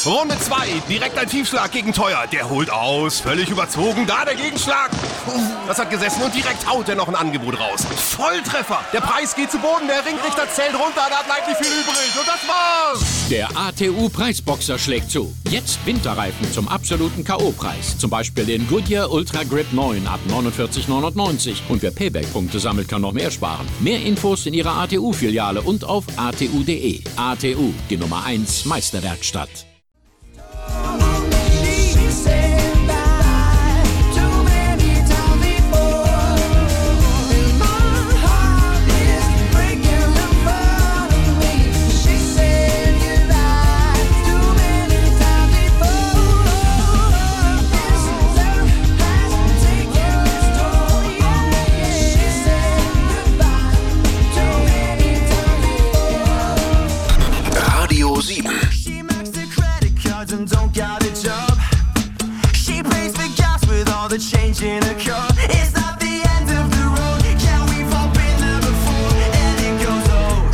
Runde 2, direkt ein Tiefschlag gegen Teuer. Der holt aus, völlig überzogen, da der Gegenschlag. Das hat gesessen und direkt haut er noch ein Angebot raus. Volltreffer, der Preis geht zu Boden, der Ringrichter zählt runter, da bleibt nicht viel übrig und das war's. Der ATU-Preisboxer schlägt zu. Jetzt Winterreifen zum absoluten K.O.-Preis. Zum Beispiel den Goodyear Ultra Grip 9 ab 49,99. Und wer Payback-Punkte sammelt, kann noch mehr sparen. Mehr Infos in Ihrer ATU-Filiale und auf atu.de. ATU, die Nummer 1 Meisterwerkstatt. Radio 7. Change in a car. It's not the end of the road. Yeah, we've all been there before. And it goes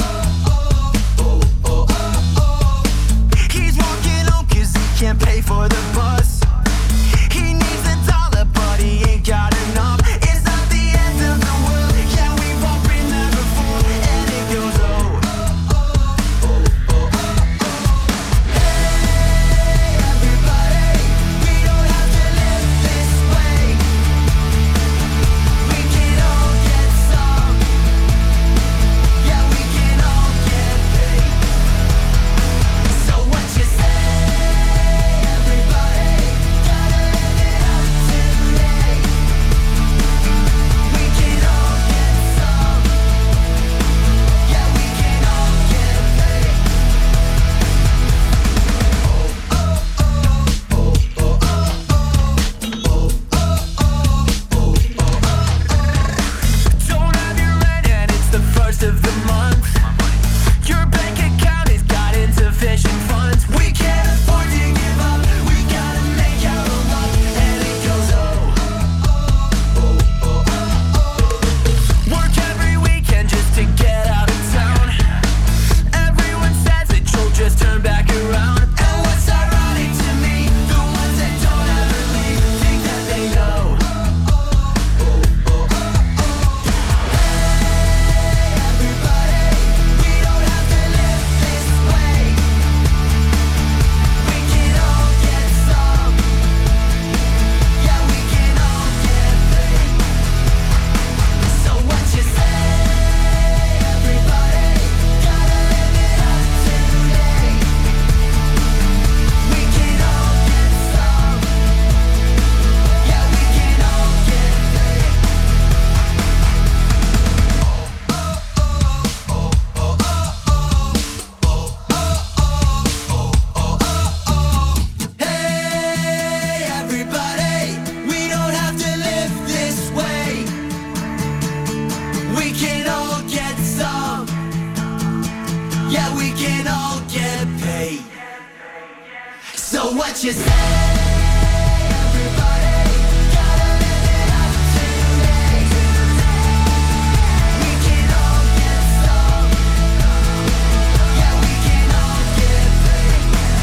He's walking home 'cause he can't pay for the bus. He needs $1, but he ain't got enough. It's not the end of the world. Yeah, we've all been there before. And it goes Hey, everybody, we don't have to live this way. We can all get some. Yeah, we can all get paid. So what you say, everybody? Gotta live it up today. We can all get some. Yeah, we can all get paid. Don't have your rent and it's the first of the month. Your bank account has got insufficient funds. We can't afford to give up. We gotta make out a lot. And it goes Work every weekend just to get out of town. Everyone says that you'll just turn back around. And what's ironic to me, the ones that don't ever leave think that they know. Everybody, we don't have to live this way. We can all get some. Yeah, we can all get paid. So what you say, everybody? Gotta live it up today. We can all get some. Yeah, we can all get paid. Hey, everybody, we don't have to live this way. We can all get some. Yeah, we can all get paid. So what you say, everybody? Gotta live it up today. We can all get some. Yeah, we can all get paid.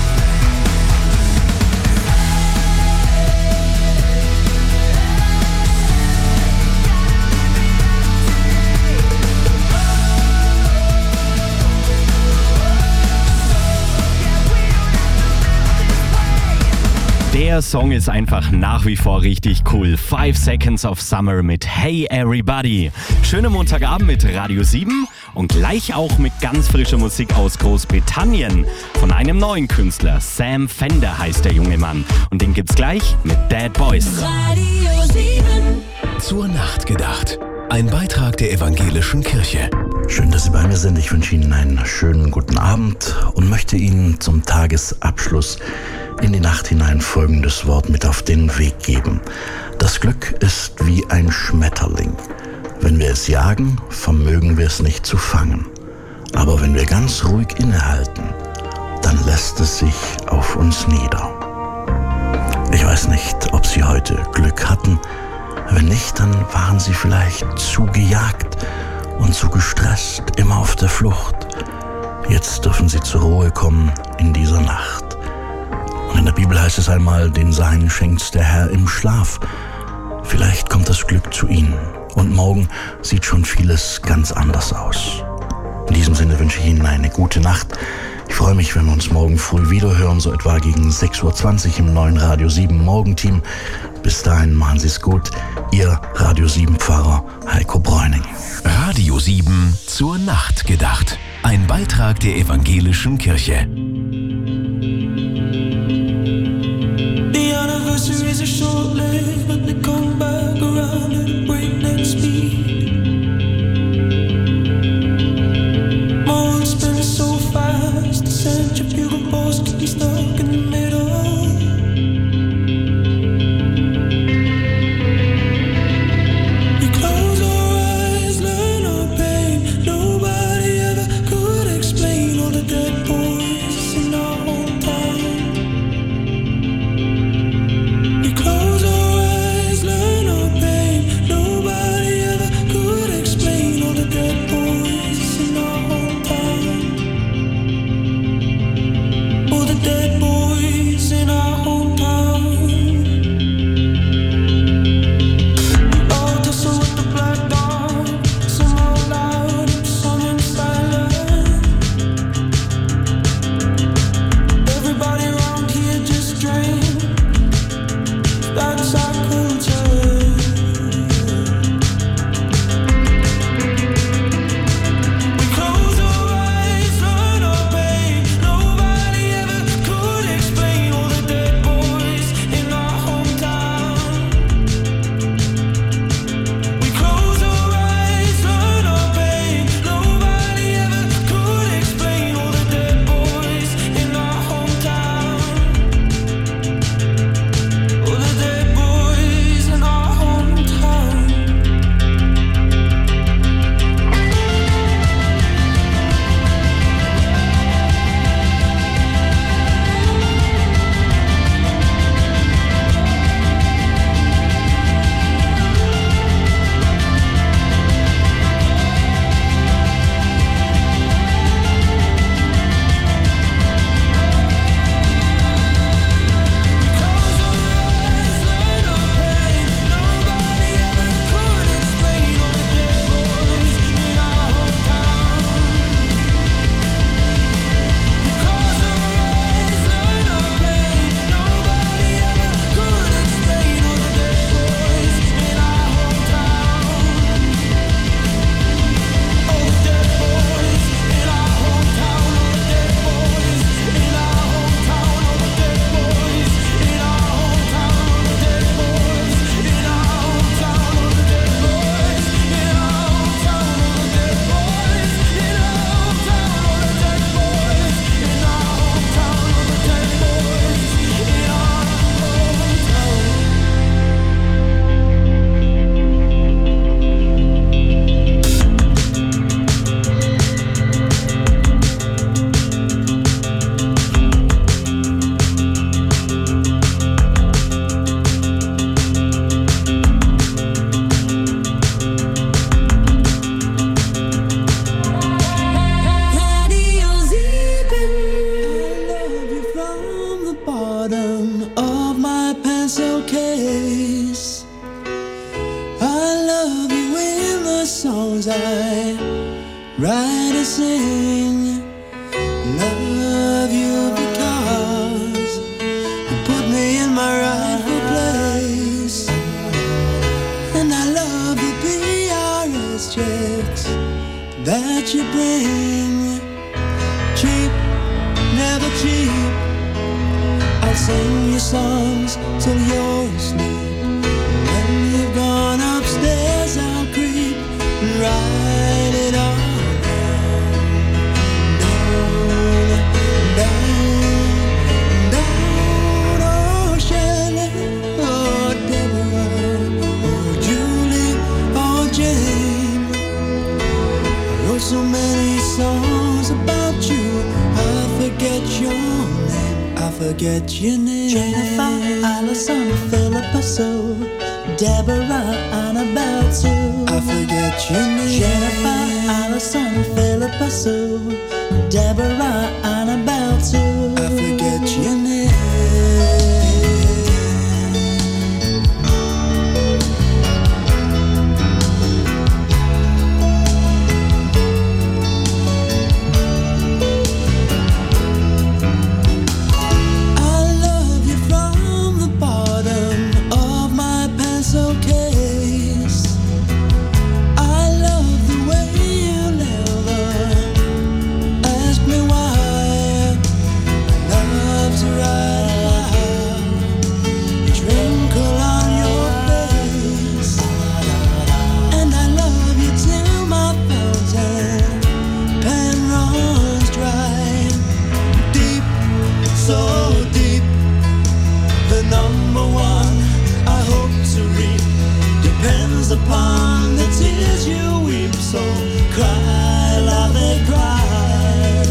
Der Song ist einfach nach wie vor richtig cool. 5 Seconds of Summer mit Hey Everybody. Schönen Montagabend mit Radio 7 und gleich auch mit ganz frischer Musik aus Großbritannien. Von einem neuen Künstler. Sam Fender heißt der junge Mann. Und den gibt's gleich mit Dead Boys. Radio 7. Zur Nacht gedacht. Ein Beitrag der Evangelischen Kirche. Schön, dass Sie bei mir sind. Ich wünsche Ihnen einen schönen guten Abend und möchte Ihnen zum Tagesabschluss in die Nacht hinein folgendes Wort mit auf den Weg geben. Das Glück ist wie ein Schmetterling. Wenn wir es jagen, vermögen wir es nicht zu fangen. Aber wenn wir ganz ruhig innehalten, dann lässt es sich auf uns nieder. Ich weiß nicht, ob Sie heute Glück hatten. Wenn nicht, dann waren Sie vielleicht zu gejagt und zu gestresst, immer auf der Flucht. Jetzt dürfen Sie zur Ruhe kommen in dieser Nacht. heißt es einmal, den Seinen schenkt der Herr im Schlaf. Vielleicht kommt das Glück zu Ihnen und morgen sieht schon vieles ganz anders aus. In diesem Sinne wünsche ich Ihnen eine gute Nacht. Ich freue mich, wenn wir uns morgen früh wieder hören, so etwa gegen 6:20 Uhr im neuen Radio 7 Morgenteam. Bis dahin machen Sie es gut. Ihr Radio 7 Pfarrer Heiko Bräuning. Radio 7 zur Nacht gedacht. Ein Beitrag der Evangelischen Kirche. The anniversaries are short-lived, but they come back around at a breakneck speed. Moments spin so fast, the centrifugal force keeps me stuck in the middle. We close our eyes, learn our pain. Nobody ever could explain all the dead boys in our hometown. We close our eyes, learn our pain. Nobody ever could explain all the dead boys in our hometown. All the dead boys in our hometown. All tussle with the black dog, some out loud, some in silence. Everybody around here just drank. That's our culture. We close our eyes, learn our pain. Nobody ever could explain all the dead boys in our hometown. We close our eyes, learn our pain. Nobody ever could explain all the dead boys in our hometown. All the dead boys in our hometown. Radio Sieben. I love you from the bottom of my pencil case. I love you in the songs I write and sing. Love you because you put me in my rightful place. And I love the PRS checks that you bring. Cheap, never cheap. I'll sing your songs till you're asleep. When you've gone upstairs, I'll creep and write it all down, oh Shelley, oh Deborah, oh Julie, oh Jane. I wrote so many songs about you, I forget your name, I forget your name. Jennifer, Allison, Philippa Sue, Deborah, Annabelle Sue. I forget your name. Jennifer, Allison, Philippa Sue, Deborah, Annabelle Sue. I forget your name. the number one I hope to reap depends upon the tears you weep. So cry, love it, cry,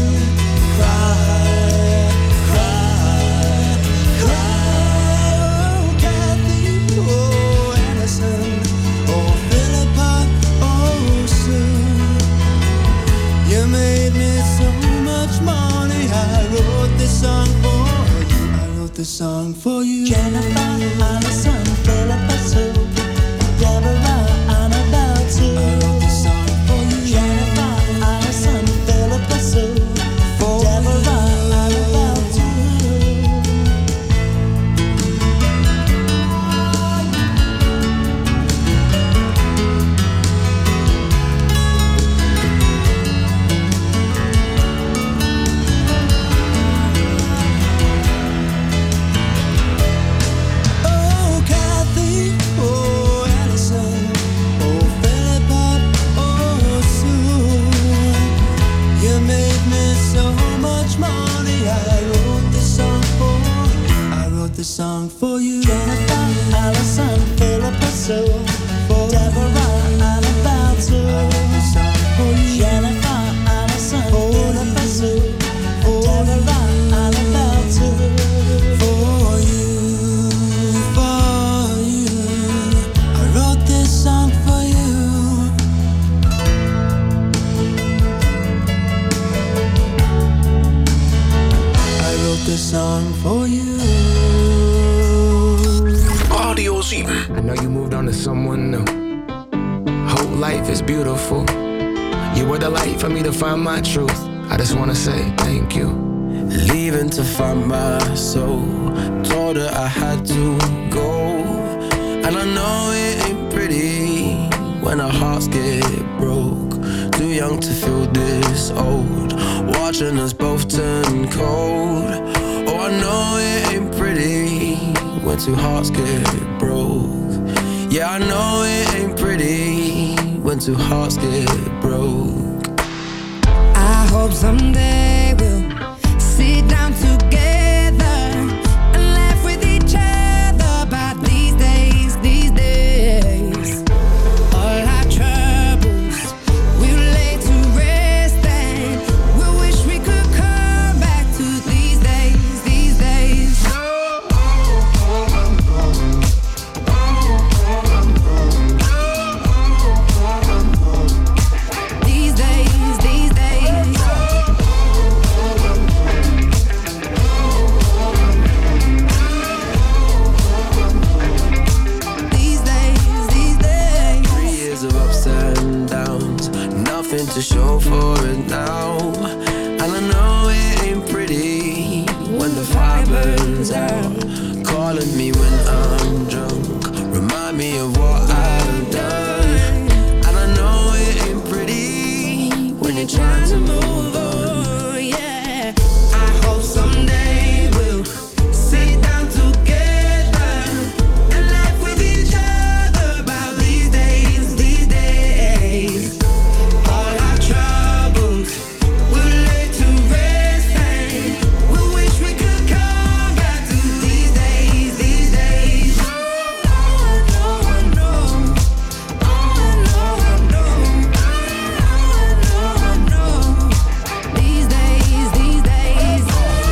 cry, cry, cry. Oh, Kathy, oh, Anderson, oh, Philippa, oh, Sue. You made me so much money. I wrote this song for you. I wrote this song for you. Jennifer, Allison, Philippa, Sue, Deborah, Annabelle, too. I wrote this song for you. Jennifer, Allison, Philippa, Sue, Deborah, Annabelle, too. Oh, Kathy, oh, Allison, oh, Philippa, oh, Sue. You made me so much money. I wrote this song for you. I wrote this song for you. Jennifer, Allison, Philippa, Sue, Deborah, Annabelle, too. I wrote this song for you. Jennifer, Allison, Philippa, Sue, Deborah, Annabelle, too. For you, for you. I wrote this song for you. I wrote this song for you. Radio 7. I know you moved on to someone new. Whole life is beautiful. You were the light for me to find my truth. I just wanna say thank you. Leaving to find my soul. Told her I had to go. And I know it ain't pretty when our hearts get broke. Too young to feel this old. Watching us both turn cold. Oh, I know it ain't pretty when two hearts get broke. Yeah, I know it ain't pretty when two hearts get broke. I hope someday we'll sit down together and laugh with each other about these days, these days. All our troubles we'll lay to rest and we'll wish we could come back to these days, these days. These days, these days. These days, these days. 3 years of ups and downs, nothing to show for it now. And I know it ain't pretty when the fire burns out. Calling me when I'm drunk, remind me of what I've done. And I know it ain't pretty when you're trying to move on. Yeah, I hope someday we'll sit down together and laugh with each other about these days, these days. All our troubles we'll lay to rest and we'll wish we could come back to these days, these days. These days, these days.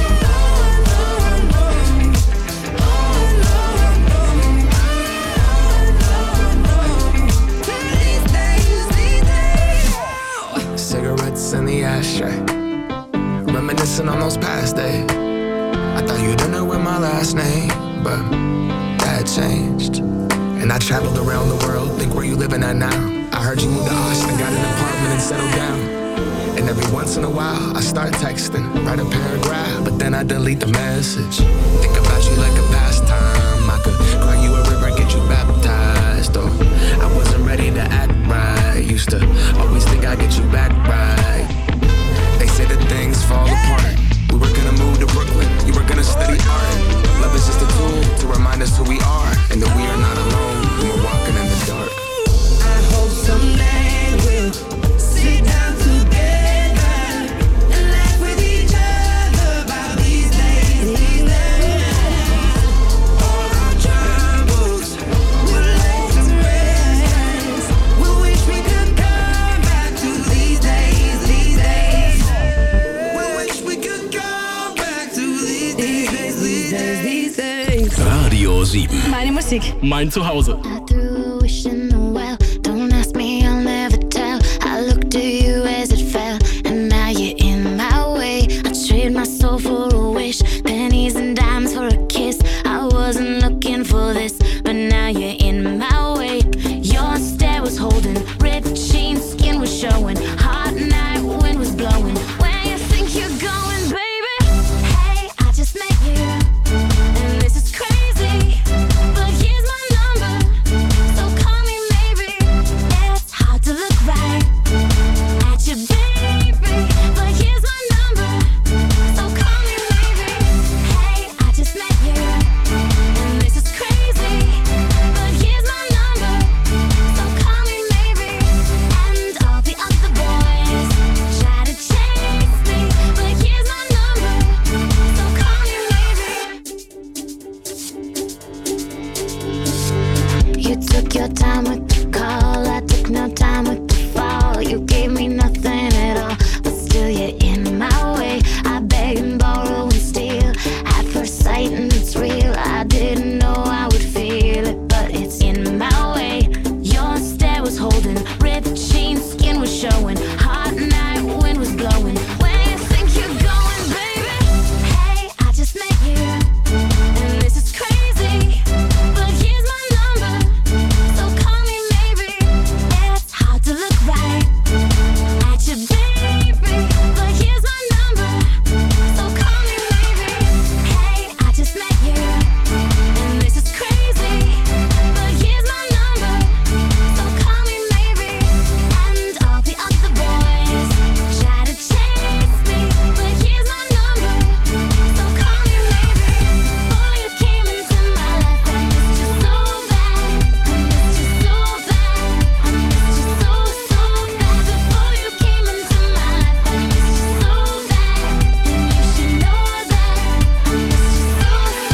Cigarettes in the ashtray, reminiscing on those past days. I thought you didn't know my last name, but that changed. And I traveled around the world, think where you living at now. I heard you moved to Austin, got an apartment and settled down. And every once in a while, I start texting, write a paragraph, but then I delete the message. Think about you like a pastime. I could cry you a river, get you baptized. Or I wasn't ready to act right. Used to always think I'd get you back right. They say that things fall apart. We were gonna move to Brooklyn, you were gonna study art. Love is just a tool to remind us who we are, and that we are not alone when we're walking in the dark. I hope someday we'll sit down together and laugh with each other about these days, these days. 7. Meine Musik. Mein Zuhause. I threw a wish in the well. Don't ask me, I'll never tell. I looked to you as it fell, and now you're in my way. I trade my soul for a wish, pennies and dimes for a kiss. I wasn't looking for this, but now you're in my way. Your stare was holding, ripped jeans, skin was showing. Hot night, wind was blowing. Where you think you're going, baby? Hey, I just met you, and this is crazy. But here's my number, so call me maybe. It's hard to look right at you, baby. But here's my number, so call me maybe. Hey, I just met you, and this is crazy. But here's my number, so call me maybe. And all the other boys try to chase me, but here's my number, so call me maybe. You took your time with the call, I took no time with the fall. You gave me nothing at all, but still you're in my way. I beg and borrow and steal at first sight, and it's real. I didn't know I would feel it, but it's in my way. Your stare was holding, ripped jeans, skin was showing. Hot night, wind was blowing. Where you think you're going, baby? Hey, I just met you, and this is crazy. But here's my number, so call me maybe. It's hard to look right at you, baby. But here's my number, so call me maybe. Hey, I just met you, and this is crazy. But here's my number, so call me maybe. And all the other boys try to chase me, but here's my number, so call me maybe. Before you came into my life, I missed you so bad. I missed you so bad. I missed you so, so bad. Before you came into my life, I missed you so bad. And you should know that I missed you so,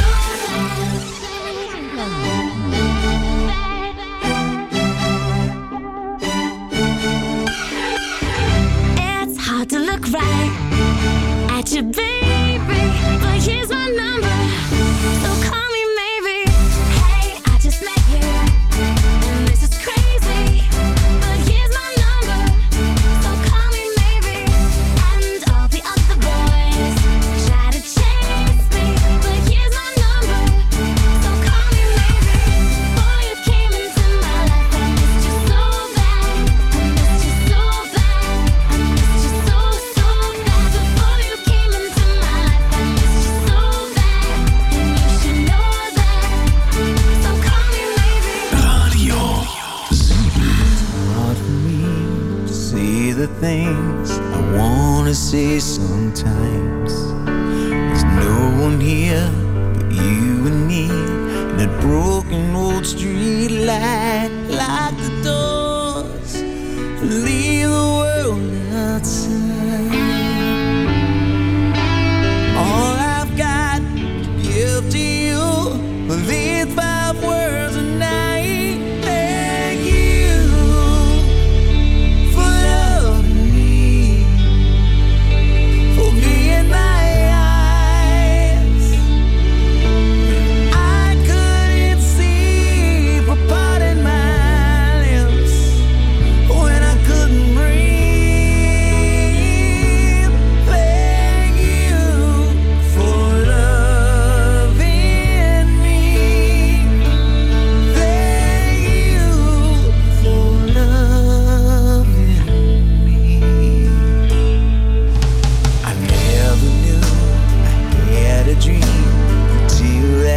It's hard to look right at you, baby. But here's my number, so call me maybe. Hey, I just met you, and this is crazy. But here's my number, so call me maybe. And all the other boys try to chase me, but here's my number, so call me maybe. Before you came into my life, I missed you so bad. I missed you so bad. I missed you so, so bad. Before you came into my life, I missed you so bad. And you should know that, so call me maybe. Radio 7. Hard for me to say the things I wanna say sometimes. There's no one here but you and me, and that broken old street light. Lock the doors, leave the world outside. All I've got to give to you, the